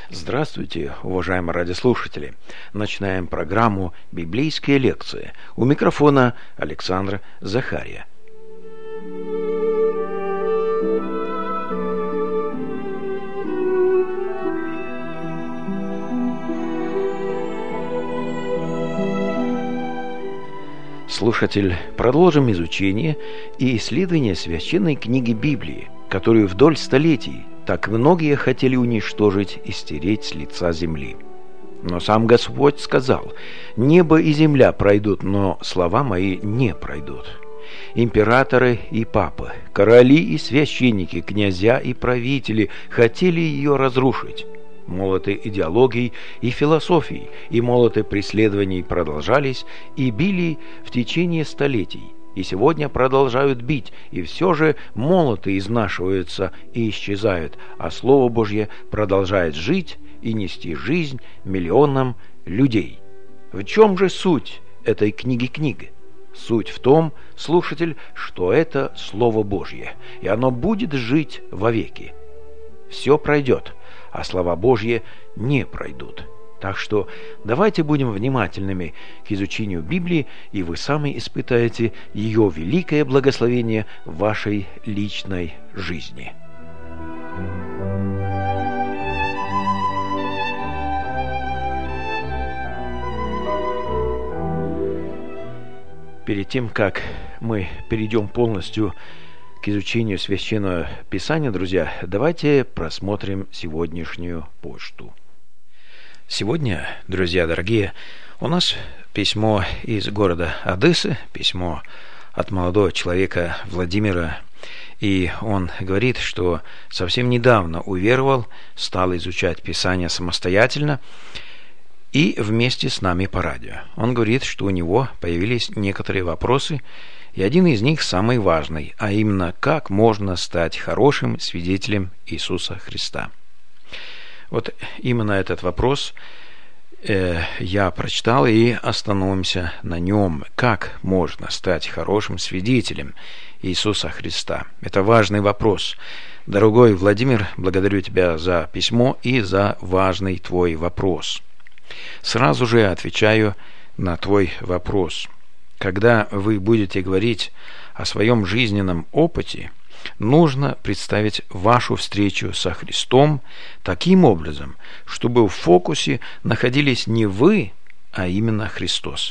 Здравствуйте, уважаемые радиослушатели! Начинаем программу «Библейские лекции». У микрофона Александр Захария. Слушатель, продолжим изучение и исследование священной книги Библии, которую вдоль столетий так многие хотели уничтожить и стереть с лица земли. Но сам Господь сказал: «Небо и земля пройдут, но слова мои не пройдут». Императоры и папы, короли и священники, князья и правители хотели ее разрушить. Молоты идеологий и философий и молоты преследований продолжались и били в течение столетий, и сегодня продолжают бить, и все же молоты изнашиваются и исчезают, а Слово Божье продолжает жить и нести жизнь миллионам людей. В чем же суть этой книги? Суть в том, слушатель, что это Слово Божье, и оно будет жить вовеки. Все пройдет, а слова Божьи не пройдут. Так что давайте будем внимательными к изучению Библии, и вы сами испытаете ее великое благословение в вашей личной жизни. Перед тем, как мы перейдем полностью к изучению Священного Писания, друзья, давайте просмотрим сегодняшнюю почту. Сегодня, друзья дорогие, у нас письмо из города Одессы, письмо от молодого человека Владимира, и он говорит, что совсем недавно уверовал, стал изучать Писание самостоятельно и вместе с нами по радио. Он говорит, что у него появились некоторые вопросы, и один из них самый важный, а именно, как можно стать хорошим свидетелем Иисуса Христа. Вот именно этот вопрос я прочитал, и остановимся на нем. Как можно стать хорошим свидетелем Иисуса Христа? Это важный вопрос. Дорогой Владимир, благодарю тебя за письмо и за важный твой вопрос. Сразу же отвечаю на твой вопрос. Когда вы будете говорить о своем жизненном опыте, нужно представить вашу встречу со Христом таким образом, чтобы в фокусе находились не вы, а именно Христос.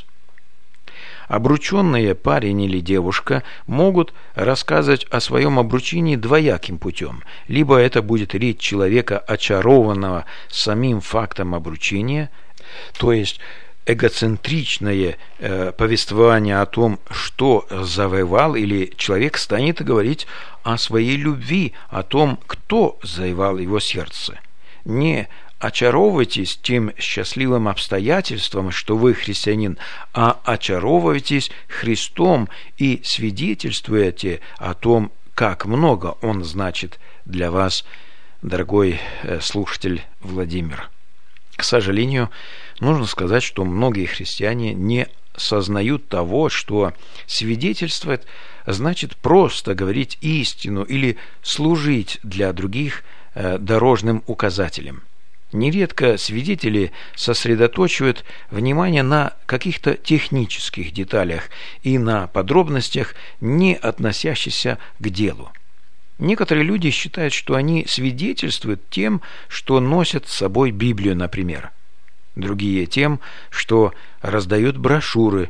Обрученные парень или девушка могут рассказывать о своем обручении двояким путем. Либо это будет речь человека, очарованного самим фактом обручения, то есть эгоцентричное повествование о том, что завоевал, или человек станет говорить о своей любви, о том, кто завоевал его сердце. Не очаровывайтесь тем счастливым обстоятельством, что вы христианин, а очаровывайтесь Христом и свидетельствуйте о том, как много Он значит для вас, дорогой слушатель Владимир. К сожалению, нужно сказать, что многие христиане не сознают того, что свидетельствовать значит просто говорить истину или служить для других дорожным указателем. Нередко свидетели сосредоточивают внимание на каких-то технических деталях и на подробностях, не относящихся к делу. Некоторые люди считают, что они свидетельствуют тем, что носят с собой Библию, например. Другие тем, что раздают брошюры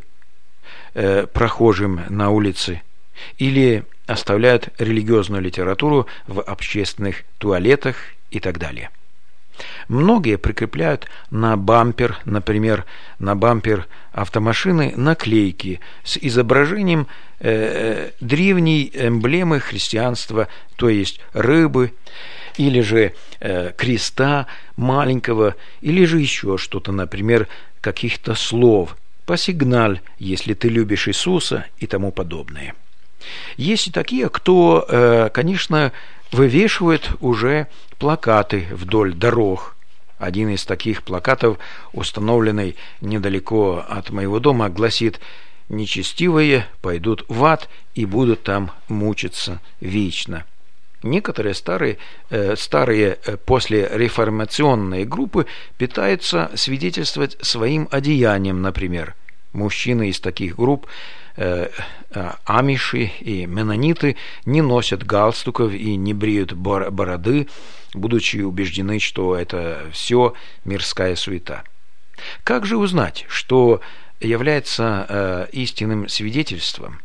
прохожим на улице или оставляют религиозную литературу в общественных туалетах и так далее. Многие прикрепляют на бампер, например, на бампер автомашины, наклейки с изображением древней эмблемы христианства, то есть рыбы, или же креста маленького, или же еще что-то, например, каких-то слов. Посигналь, если ты любишь Иисуса, и тому подобное. Есть и такие, кто, конечно, вывешивают уже плакаты вдоль дорог. Один из таких плакатов, установленный недалеко от моего дома, гласит: «Нечестивые пойдут в ад и будут там мучиться вечно». Некоторые старые послереформационные группы пытаются свидетельствовать своим одеянием, например. Мужчины из таких групп, амиши и меннониты, не носят галстуков и не бреют бороды, будучи убеждены, что это все мирская суета. Как же узнать, что является истинным свидетельством?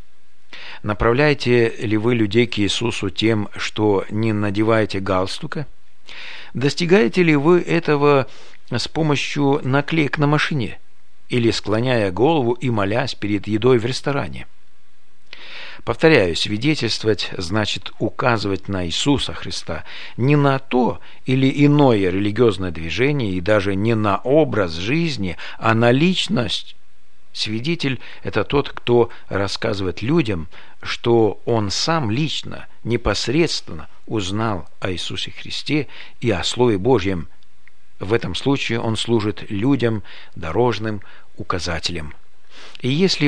Направляете ли вы людей к Иисусу тем, что не надеваете галстука? Достигаете ли вы этого с помощью наклеек на машине или склоняя голову и молясь перед едой в ресторане? Повторяю, свидетельствовать значит указывать на Иисуса Христа, не на то или иное религиозное движение и даже не на образ жизни, а на личность. Свидетель – это тот, кто рассказывает людям, что он сам лично, непосредственно узнал о Иисусе Христе и о Слове Божьем. В этом случае он служит людям дорожным указателем. И если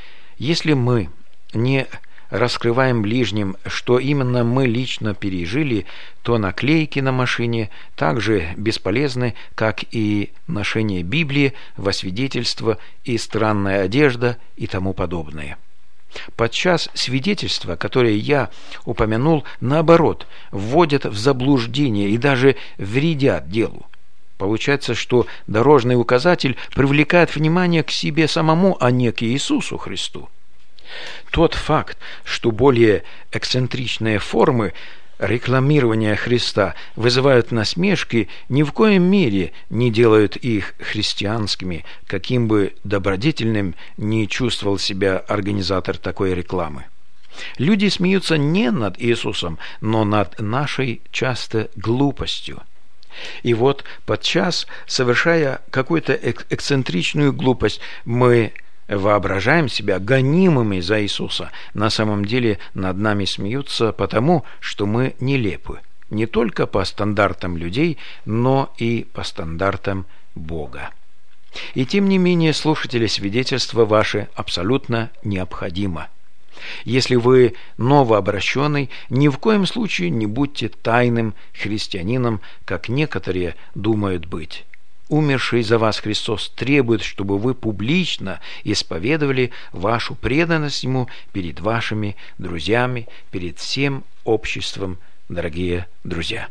мы не раскрываем ближним, что именно мы лично пережили, то наклейки на машине так же бесполезны, как и ношение Библии во свидетельство и странная одежда и тому подобное. Подчас свидетельства, которые я упомянул, наоборот, вводят в заблуждение и даже вредят делу. Получается, что дорожный указатель привлекает внимание к себе самому, а не к Иисусу Христу. Тот факт, что более эксцентричные формы рекламирования Христа вызывают насмешки, ни в коем мере не делают их христианскими, каким бы добродетельным ни чувствовал себя организатор такой рекламы. Люди смеются не над Иисусом, но над нашей часто глупостью. И вот подчас, совершая какую-то эксцентричную глупость, мы воображаем себя гонимыми за Иисуса. На самом деле над нами смеются потому, что мы нелепы. Не только по стандартам людей, но и по стандартам Бога. И тем не менее, слушатели, свидетельство ваше абсолютно необходимо. Если вы новообращенный, ни в коем случае не будьте тайным христианином, как некоторые думают быть. Умерший за вас Христос требует, чтобы вы публично исповедовали вашу преданность Ему перед вашими друзьями, перед всем обществом, дорогие друзья.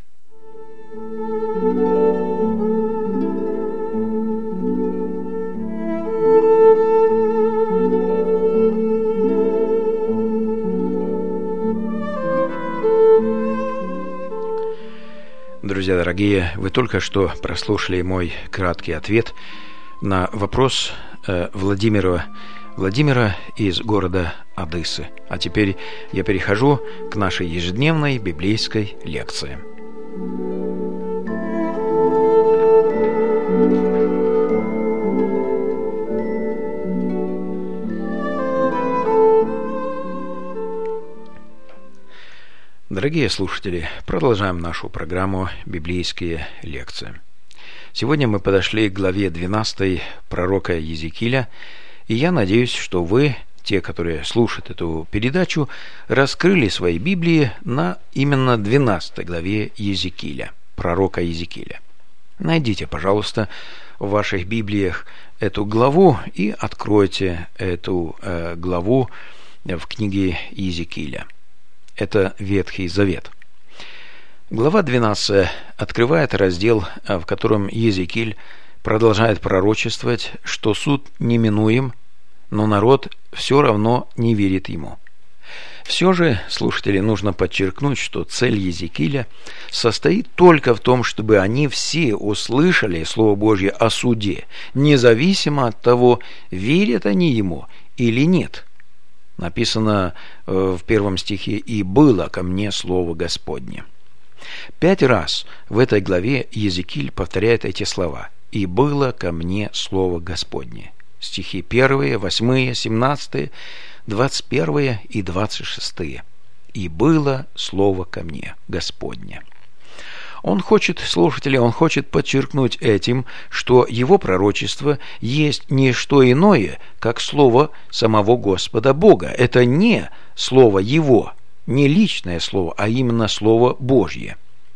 Друзья дорогие, вы только что прослушали мой краткий ответ на вопрос Владимира из города Одессы. А теперь я перехожу к нашей ежедневной библейской лекции. Дорогие слушатели, продолжаем нашу программу «Библейские лекции». Сегодня мы подошли к главе 12 пророка Иезекииля, и я надеюсь, что вы, те, которые слушают эту передачу, раскрыли свои Библии на именно 12 главе Иезекииля, пророка Иезекииля. Найдите, пожалуйста, в ваших Библиях эту главу и откройте эту главу в книге Иезекииля. Это Ветхий Завет. Глава 12 открывает раздел, в котором Иезекииль продолжает пророчествовать, что суд неминуем, но народ все равно не верит ему. Все же, слушатели, нужно подчеркнуть, что цель Иезекииля состоит только в том, чтобы они все услышали Слово Божье о суде, независимо от того, верят они ему или нет. Написано в 1 стихе: «И было ко мне слово Господне». 5 раз в этой главе Иезекииль повторяет эти слова: «И было ко мне слово Господне». Стихи 1, 8, 17, 21 и 26. «И было слово ко мне Господне». Он хочет подчеркнуть этим, что его пророчество есть не что иное, как слово самого Господа Бога. Это не слово его, Не личное слово, а именно Слово Божье.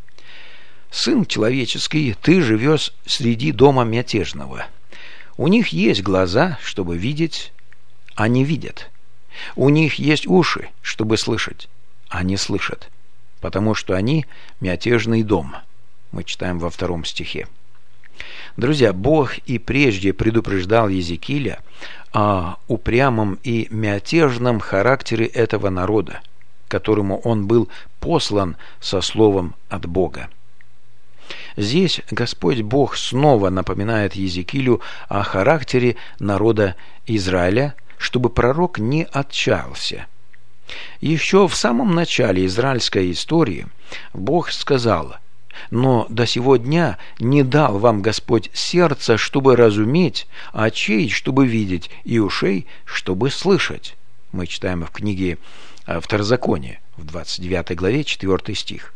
Сын человеческий, ты живешь среди дома мятежного. У них есть глаза, чтобы видеть, а не видят. У них есть уши, чтобы слышать, а не слышат, потому что они мятежный дом. Мы читаем во 2 стихе. Друзья, Бог и прежде предупреждал Иезекииля о упрямом и мятежном характере этого народа, которому он был послан со словом от Бога. Здесь Господь Бог снова напоминает Иезекиилю о характере народа Израиля, чтобы пророк не отчаялся. Еще в самом начале израильской истории Бог сказал: «Но до сего дня не дал вам Господь сердца, чтобы разуметь, очей, чтобы видеть, и ушей, чтобы слышать». Мы читаем в книге Второзакония, в 29 главе, 4 стих.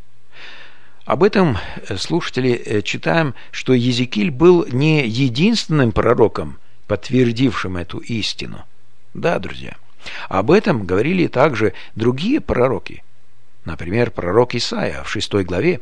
Об этом, слушатели, читаем, что Иезекииль был не единственным пророком, подтвердившим эту истину. Да, друзья, об этом говорили также другие пророки. Например, пророк Исаия в 6 главе,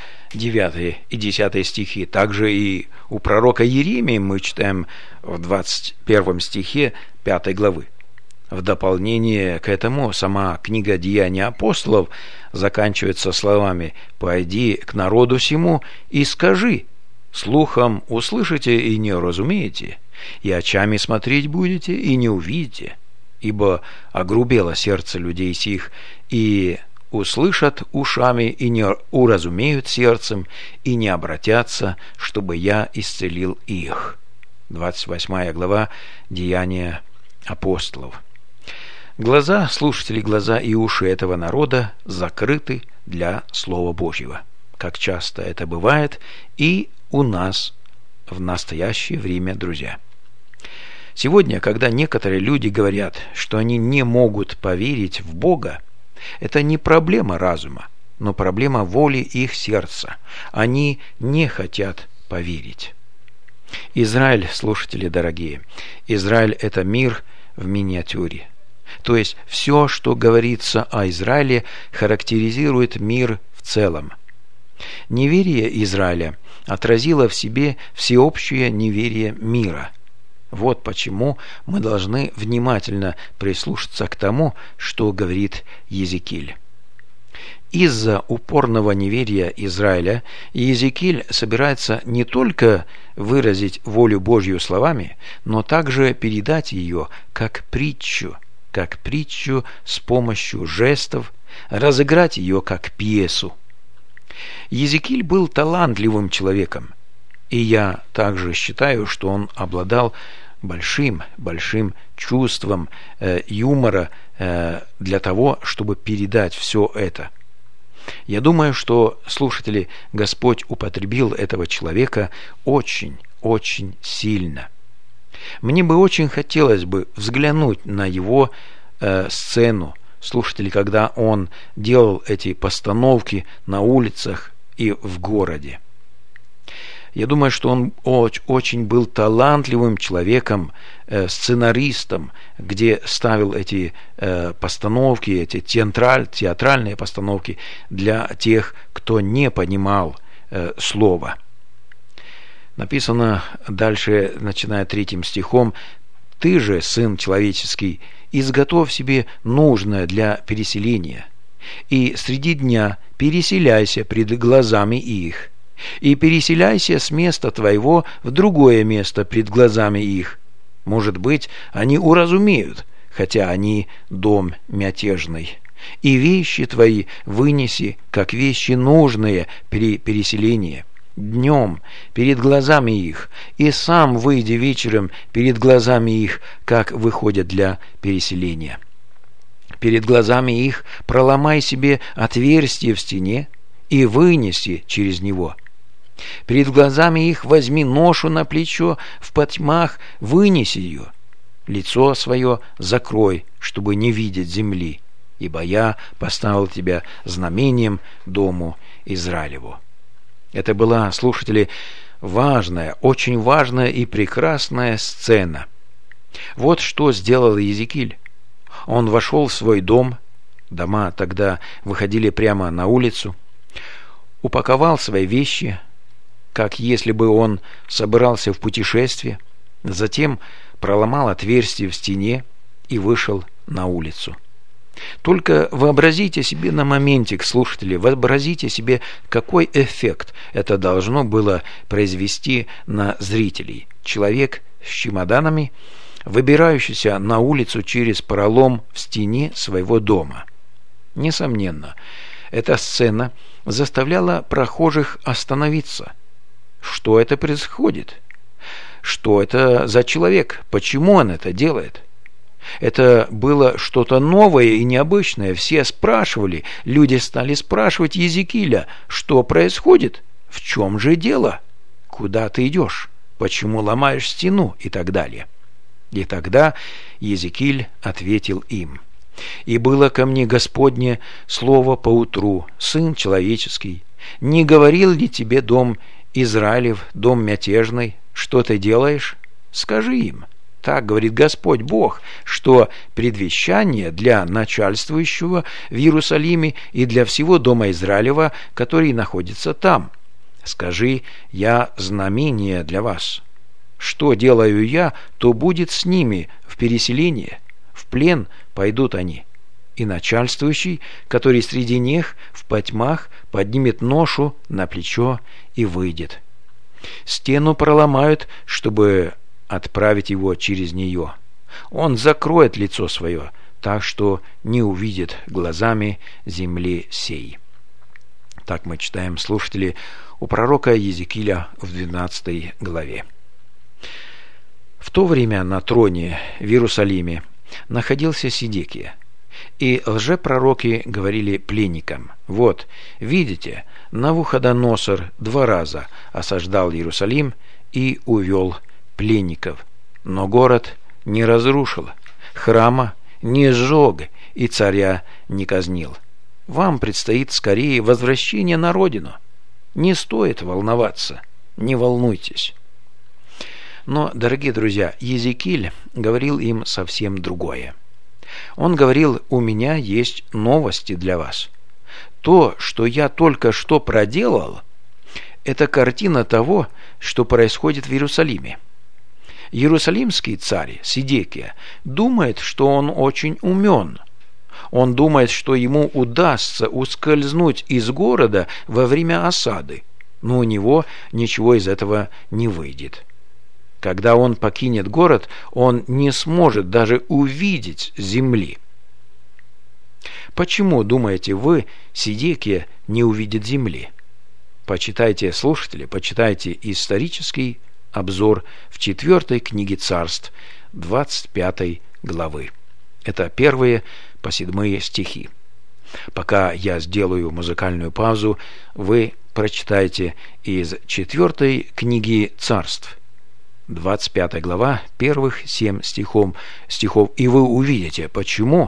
9 и 10 стихи. Также и у пророка Иеремии мы читаем в 21 стихе 5 главы. В дополнение к этому сама книга «Деяния апостолов» заканчивается словами: «Пойди к народу сему и скажи, слухом услышите и не уразумеете, и очами смотреть будете и не увидите, ибо огрубело сердце людей сих, и услышат ушами и не уразумеют сердцем, и не обратятся, чтобы я исцелил их». 28 глава «Деяния апостолов». Глаза, слушатели, глаза и уши этого народа закрыты для Слова Божьего, как часто это бывает и у нас в настоящее время, друзья. Сегодня, когда некоторые люди говорят, что они не могут поверить в Бога, это не проблема разума, но проблема воли их сердца. Они не хотят поверить. Израиль, слушатели дорогие, Израиль – это мир в миниатюре. То есть все, что говорится о Израиле, характеризует мир в целом. Неверие Израиля отразило в себе всеобщее неверие мира. Вот почему мы должны внимательно прислушаться к тому, что говорит Иезекииль. Из-за упорного неверия Израиля Иезекииль собирается не только выразить волю Божью словами, но также передать ее как притчу с помощью жестов, разыграть ее как пьесу. Иезекииль был талантливым человеком, и я также считаю, что он обладал большим чувством юмора для того, чтобы передать все это. Я думаю, что, слушатели, Господь употребил этого человека очень сильно. Мне бы очень хотелось бы взглянуть на его сцену, слушатели, когда он делал эти постановки на улицах и в городе. Я думаю, что он очень был талантливым человеком, сценаристом, где ставил эти постановки, эти театральные постановки для тех, кто не понимал слова. Написано дальше, начиная 3 стихом: «Ты же, сын человеческий, изготовь себе нужное для переселения, и среди дня переселяйся пред глазами их, и переселяйся с места твоего в другое место пред глазами их. Может быть, они уразумеют, хотя они дом мятежный. И вещи твои вынеси, как вещи нужные при переселении, днем перед глазами их, и сам выйди вечером перед глазами их, как выходят для переселения. Перед глазами их проломай себе отверстие в стене и вынеси через него. Перед глазами их возьми ношу на плечо, в потьмах вынеси ее. Лицо свое закрой, чтобы не видеть земли, ибо я поставил тебя знамением дому Израилеву». Это была, слушатели, важная, очень важная и прекрасная сцена. Вот что сделал Иезекииль. Он вошел в свой дом Дома тогда выходили прямо на улицу. Упаковал свои вещи, как если бы он собирался в путешествие, затем проломал отверстие в стене и вышел на улицу. Только вообразите себе на моментик, слушатели, вообразите себе, какой эффект это должно было произвести на зрителей. Человек с чемоданами, выбирающийся на улицу через пролом в стене своего дома. Несомненно, эта сцена заставляла прохожих остановиться. Что это происходит? Что это за человек? Почему он это делает? Это было что-то новое и необычное. Все спрашивали, люди стали спрашивать Иезекииля, что происходит, в чем же дело, куда ты идешь, почему ломаешь стену и так далее. И тогда Иезекииль ответил им: «И было ко мне Господне слово поутру, Сын человеческий, не говорил ли тебе дом Израилев, дом мятежный, что ты делаешь? Скажи им, так говорит Господь Бог, что предвещание для начальствующего в Иерусалиме и для всего дома Израилева, который находится там. Скажи, я знамение для вас. Что делаю я, то будет с ними в переселении, в плен пойдут они. И начальствующий, который среди них в потьмах, поднимет ношу на плечо и выйдет. Стену проломают, чтобы отправить его через нее. Он закроет лицо свое, так что не увидит глазами земли сей». Так мы читаем, слушатели, у пророка Иезекииля в 12 главе. В то время на троне в Иерусалиме находился Сидекия, и лжепророки говорили пленникам: «Вот, видите, Навуходоносор 2 раза осаждал Иерусалим и увел пленников, но город не разрушил, храма не сжег и царя не казнил. Вам предстоит скорее возвращение на родину. Не стоит волноваться, не волнуйтесь». Но, дорогие друзья, Иезекииль говорил им совсем другое. Он говорил: «У меня есть новости для вас. То, что я только что проделал, это картина того, что происходит в Иерусалиме. Иерусалимский царь Сидекия думает, что он очень умен. Он думает, что ему удастся ускользнуть из города во время осады, но у него ничего из этого не выйдет. Когда он покинет город, он не сможет даже увидеть земли». Почему, думаете вы, Сидекия не увидит земли? Почитайте, слушатели, почитайте исторический обзор в 4 книге Царств, 25 главы. Это 1 по 7 стихи. Пока я сделаю музыкальную паузу, вы прочитайте из 4 книги Царств, 25 глава, первых 7 стихов, и вы увидите, почему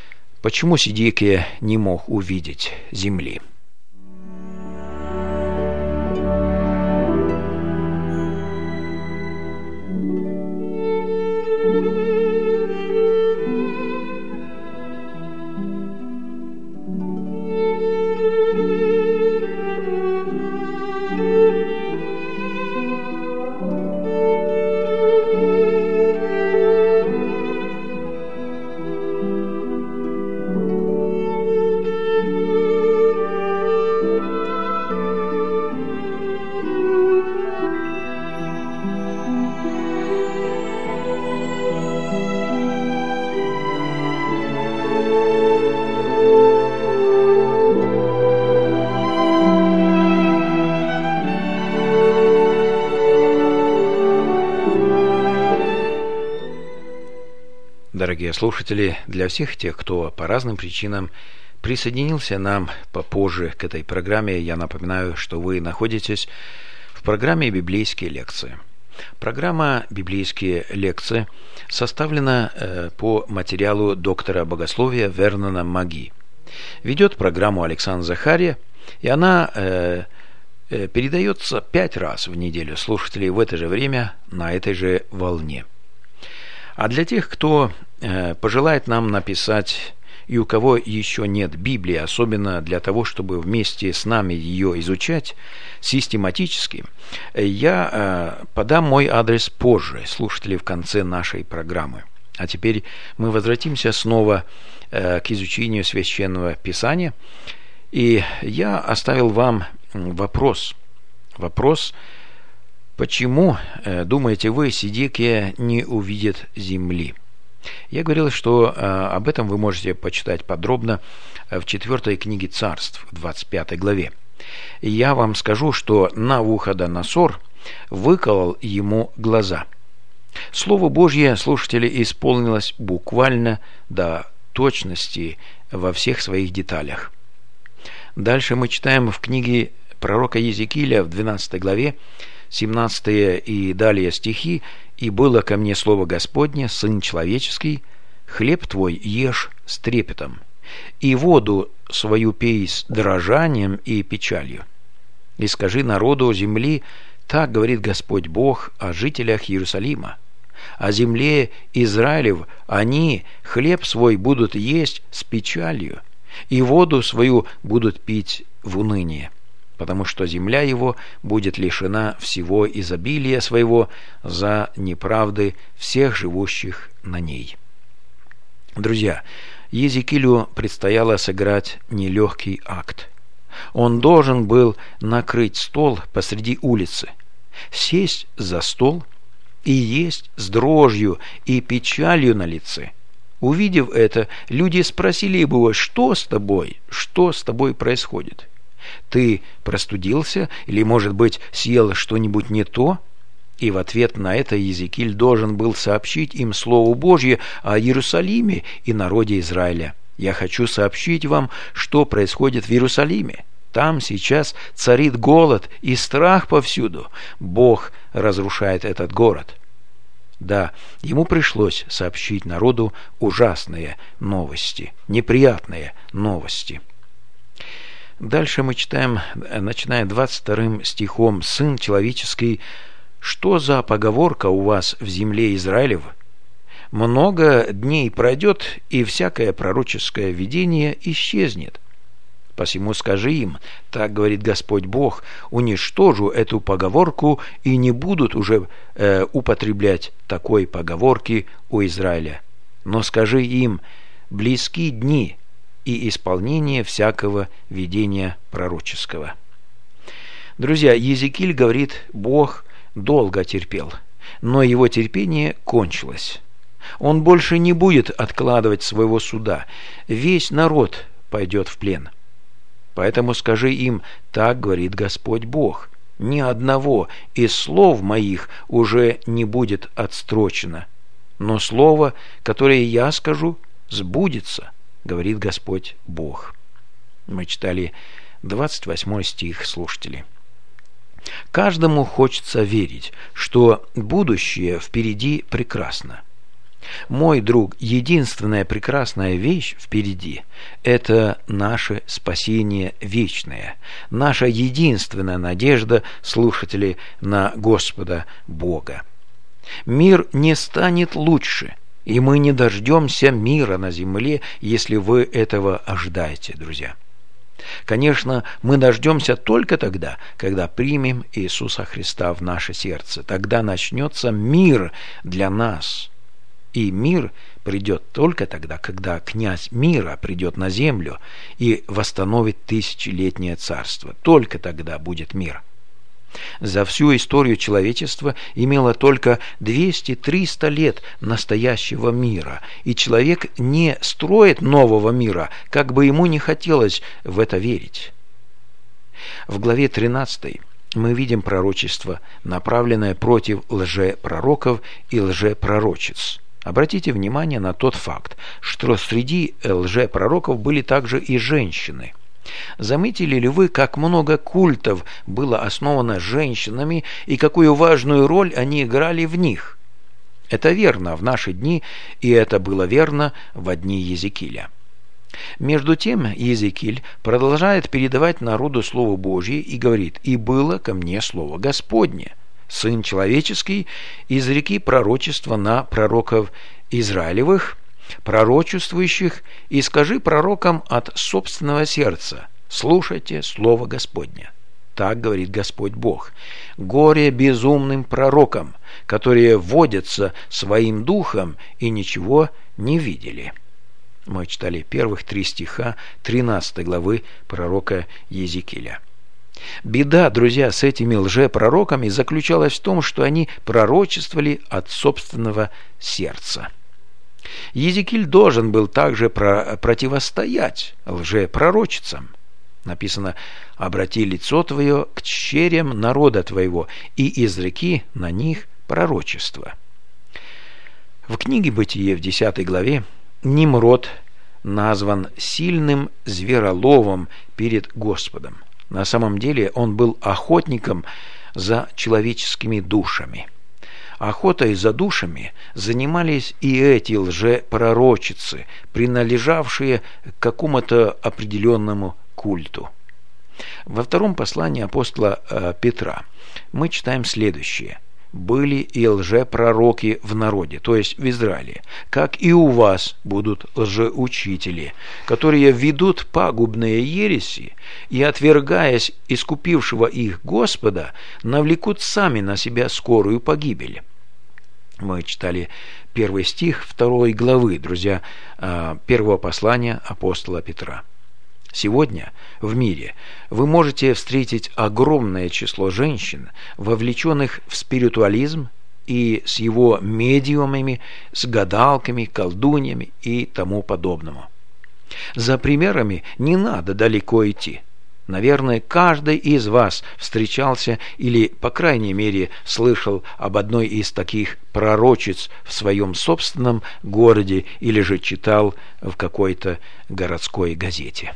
Сидекия не мог увидеть земли. Дорогие слушатели, для всех тех, кто по разным причинам присоединился нам попозже к этой программе, я напоминаю, что вы находитесь в программе «Библейские лекции». Программа «Библейские лекции» составлена по материалу доктора богословия Вернона Маги. Ведет программу Александр Захария, и она передается 5 раз в неделю слушателей в это же время на этой же волне. А для тех, кто пожелает нам написать и у кого еще нет Библии, особенно для того, чтобы вместе с нами ее изучать систематически, я подам мой адрес позже, слушатели, в конце нашей программы. А теперь мы возвратимся снова к изучению Священного Писания. И я оставил вам вопрос. Вопрос, почему, думаете вы, Сидекия не увидит земли? Я говорил, что об этом вы можете почитать подробно в 4 книге Царств, в 25 главе. И я вам скажу, что Навуходоносор выколол ему глаза. Слово Божье, слушатели, исполнилось буквально до точности во всех своих деталях. Дальше мы читаем в книге пророка Иезекииля в 12 главе, 17 и далее стихи: «И было ко мне слово Господне, сын человеческий, хлеб твой ешь с трепетом, и воду свою пей с дрожанием и печалью. И скажи народу земли, так говорит Господь Бог о жителях Иерусалима, о земле Израилев, они хлеб свой будут есть с печалью, и воду свою будут пить в унынии, потому что земля его будет лишена всего изобилия своего за неправды всех живущих на ней». Друзья, Иезекиилю предстояло сыграть нелегкий акт. Он должен был накрыть стол посреди улицы, сесть за стол и есть с дрожью и печалью на лице. Увидев это, люди спросили его: «Что с тобой? Что с тобой происходит? Ты простудился или, может быть, съел что-нибудь не то?» И в ответ на это Иезекииль должен был сообщить им Слово Божье о Иерусалиме и народе Израиля. «Я хочу сообщить вам, что происходит в Иерусалиме. Там сейчас царит голод и страх повсюду. Бог разрушает этот город». Да, ему пришлось сообщить народу ужасные новости, неприятные новости. Дальше мы читаем, начиная 22 стихом: «Сын человеческий, что за поговорка у вас в земле Израилев? Много дней пройдет, и всякое пророческое видение исчезнет. Посему скажи им, так говорит Господь Бог, уничтожу эту поговорку, и не будут уже употреблять такой поговорки у Израиля. Но скажи им, близки дни и исполнение всякого видения пророческого». Друзья, Иезекииль говорит, Бог долго терпел, но его терпение кончилось. Он больше не будет откладывать своего суда. Весь народ пойдет в плен. Поэтому скажи им, так говорит Господь Бог, ни одного из слов моих уже не будет отстрочено, но слово, которое я скажу, сбудется, говорит Господь Бог. Мы читали 28 стих, слушатели. Каждому хочется верить, что будущее впереди прекрасно. Мой друг, единственная прекрасная вещь впереди – это наше спасение вечное, наша единственная надежда, слушатели, на Господа Бога. Мир не станет лучше, и мы не дождемся мира на земле, если вы этого ожидаете, друзья. Конечно, мы дождемся только тогда, когда примем Иисуса Христа в наше сердце. Тогда начнется мир для нас. И мир придет только тогда, когда князь мира придет на землю и восстановит тысячелетнее царство. Только тогда будет мир. За всю историю человечества имело только 200-300 лет настоящего мира, и человек не строит нового мира, как бы ему не хотелось в это верить. В главе 13 мы видим пророчество, направленное против лжепророков и лжепророчиц. Обратите внимание на тот факт, что среди лжепророков были также и женщины. Заметили ли вы, как много культов было основано женщинами и какую важную роль они играли в них? Это верно в наши дни, и это было верно в дни Иезекииля. Между тем Иезекииль продолжает передавать народу Слово Божье и говорит: «И было ко мне Слово Господне, сын человеческий, изреки пророчество на пророков Израилевых, пророчествующих, и скажи пророкам от собственного сердца: слушайте слово Господне. Так говорит Господь Бог. Горе безумным пророкам, которые водятся своим духом и ничего не видели. Мы читали первых 3 стиха 13 главы пророка Иезекииля. Беда, друзья, с этими лжепророками заключалась в том, что они пророчествовали от собственного сердца. Иезекииль должен был также противостоять лжепророчицам. Написано: «Обрати лицо твое к черям народа твоего и изреки на них пророчество». В книге «Бытие» в 10 главе Нимрод назван сильным звероловом перед Господом. На самом деле он был охотником за человеческими душами. Охотой за душами занимались и эти лжепророчицы, принадлежавшие к какому-то определенному культу. Во втором послании апостола Петра мы читаем следующее: «Были и лжепророки в народе», то есть в Израиле, «как и у вас будут лжеучители, которые ведут пагубные ереси и, отвергаясь искупившего их Господа, навлекут сами на себя скорую погибель». Мы читали 1 стих 2 главы, друзья, первого послания апостола Петра. Сегодня в мире вы можете встретить огромное число женщин, вовлеченных в спиритуализм и с его медиумами, с гадалками, колдуньями и тому подобному. За примерами не надо далеко идти. Наверное, каждый из вас встречался или, по крайней мере, слышал об одной из таких пророчиц в своем собственном городе или же читал в какой-то городской газете.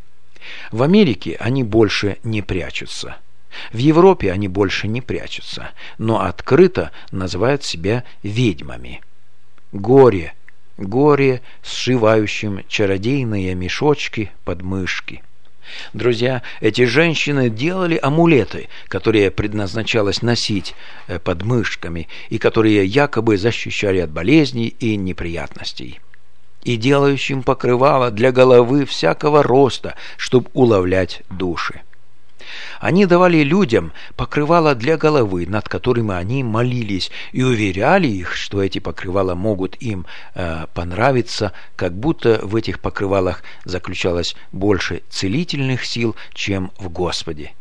В Америке они больше не прячутся. В Европе они больше не прячутся, но открыто называют себя ведьмами. Горе, горе, сшивающим чародейные мешочки под мышки. Друзья, эти женщины делали амулеты, которые предназначалось носить под мышками и которые якобы защищали от болезней и неприятностей. И делающим покрывало для головы всякого роста, чтобы уловлять души. Они давали людям покрывала для головы, над которыми они молились, и уверяли их, что эти покрывала могут им понравиться, как будто в этих покрывалах заключалось больше целительных сил, чем в Господе.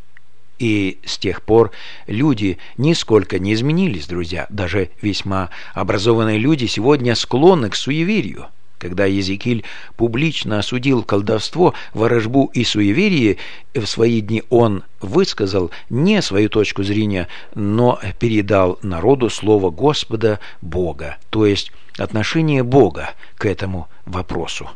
И с тех пор люди нисколько не изменились, друзья. Даже весьма образованные люди сегодня склонны к суеверию. Когда Иезекииль публично осудил колдовство, ворожбу и суеверие, в свои дни он высказал не свою точку зрения, но передал народу слово Господа Бога, то есть отношение Бога к этому вопросу.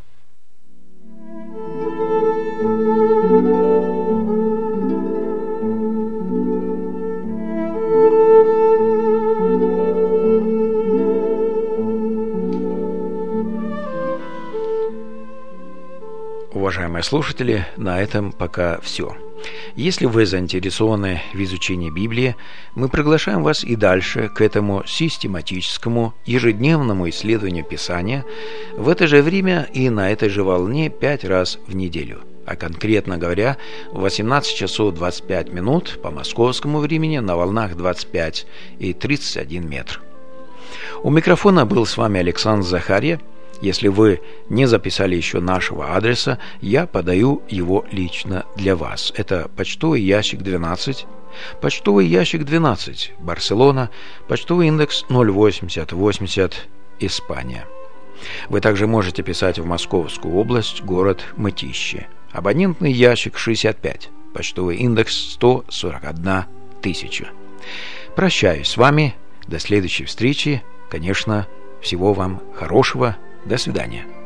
Уважаемые слушатели, на этом пока все. Если вы заинтересованы в изучении Библии, мы приглашаем вас и дальше к этому систематическому ежедневному исследованию Писания в это же время и на этой же волне 5 раз в неделю. А конкретно говоря, в 18 часов 25 минут по московскому времени на волнах 25 и 31 метр. У микрофона был с вами Александр Захарья. Если вы не записали еще нашего адреса, я подаю его лично для вас. Это почтовый ящик 12, почтовый ящик 12, Барселона, почтовый индекс 08080, Испания. Вы также можете писать в Московскую область, город Мытищи. Абонентный ящик 65, почтовый индекс 141 тысяча. Прощаюсь с вами. До следующей встречи. Конечно, всего вам хорошего. До свидания.